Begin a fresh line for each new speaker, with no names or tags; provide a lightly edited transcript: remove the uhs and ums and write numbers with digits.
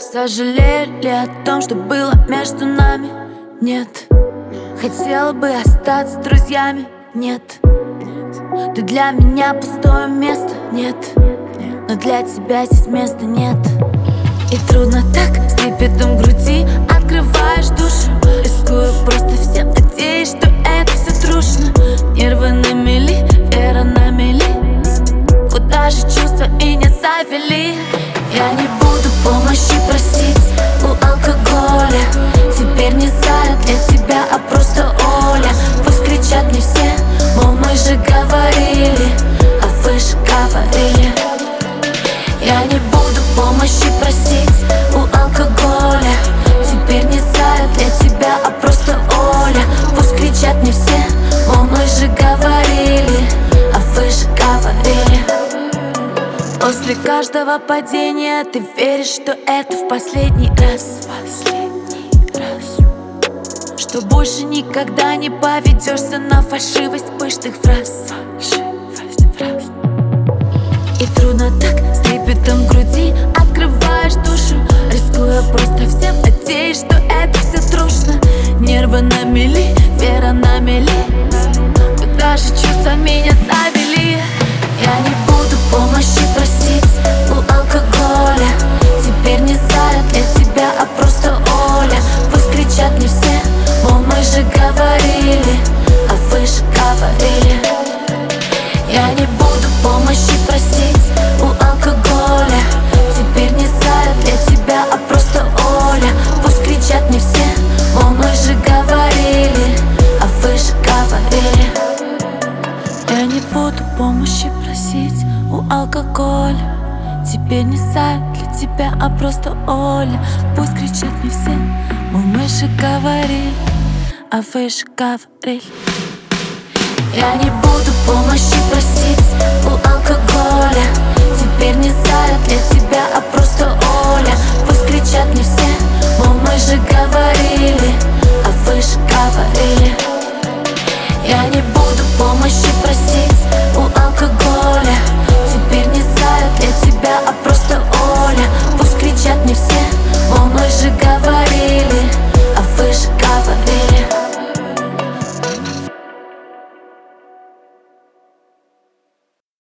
Сожалели о том, что было между нами? Нет. Хотела бы остаться друзьями? Нет. Ты для меня пустое место? Нет. Но для тебя здесь места нет. И трудно так, с трепетом груди открываешь душу, рискуя просто всем, надеясь, что это все трушно. Нервы на мели, вера на мели, куда же чувства меня завели? Я не буду помощи просить у алкоголя. Теперь не Зая для тебя, а просто Оля. Пусть кричат не все, мол, мы же говорили, а вы же говорили. Я не буду помощи просить у алкоголя. Теперь не Зая для тебя, а просто Оля. Пусть кричат не все, мол, мы же говорили, а вы же говорили. После каждого падения ты веришь, что это в последний раз, что больше никогда не поведешься на фальшивость пышных фраз. И трудно так, с трепетом в груди открываешь душу, рискуя просто всем, надеясь, что это все трушно. Нервы на мели, вера на мели, куда же чувства меня завели? Я не буду помощи просить у алкоголя. Теперь не Зая для тебя, а просто Оля. Пусть кричат не все, мол, мы же говорили, а вы же говорили. Я не буду помощи просить у алкоголя. Теперь не Зая для тебя, а просто Оля. Пусть кричат не все, мол, мы же говорили, а вы же говорили. Я не буду помощи просить у алкоголя. Теперь не Зая для тебя, а просто Оля. Пусть кричат не все, мол, мы же говорили, а вы же говорили. Я не буду помощи просить у алкоголя. Теперь не Зая для тебя, а просто Оля. Пусть кричат не все,